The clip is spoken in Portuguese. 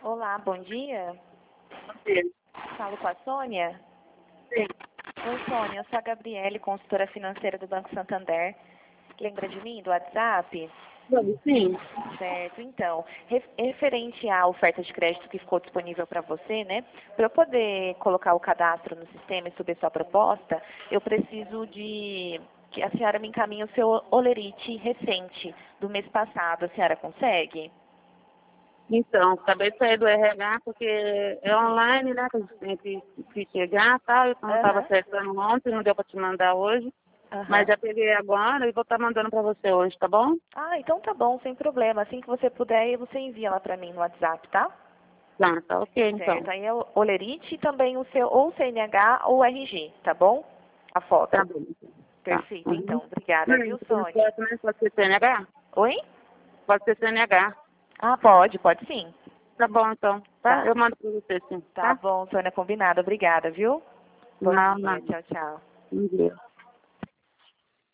Olá, bom dia. Sim. Falo com a Sônia. Sim. Oi, Sônia, eu sou a Gabriele, consultora financeira do Banco Santander. Lembra de mim, do WhatsApp? Sim. Certo, então, referente à oferta de crédito que ficou disponível para você, né? Para eu poder colocar o cadastro no sistema e subir sua proposta, eu preciso de que a senhora me encaminhe o seu olerite recente do mês passado. A senhora consegue? Então, acabei de sair do RH porque é online, né? Que a gente tem que pegar, tá? Eu não estava Aham, acessando ontem, não deu para te mandar hoje. Mas aham. já peguei agora e vou estar mandando para você hoje, tá bom? Ah, então tá bom, sem problema. Assim que você puder, você envia lá para mim no WhatsApp, tá? Tá ok, Certo. então. Aí é o olerite e também o seu ou CNH ou RG, tá bom? A Tá foto. bom. Tá. Perfeito, Uhum. então. Obrigada, viu, Tem Sônia? foto, né? Pode ser CNH? Oi? Pode ser CNH. Ah, pode sim. Tá bom, então. Tá? Tá. Eu mando para você, sim. Tá Tá? bom, Sônia, combinado. Obrigada, viu? Bom Não, dia. não. Tchau, tchau. Bom dia.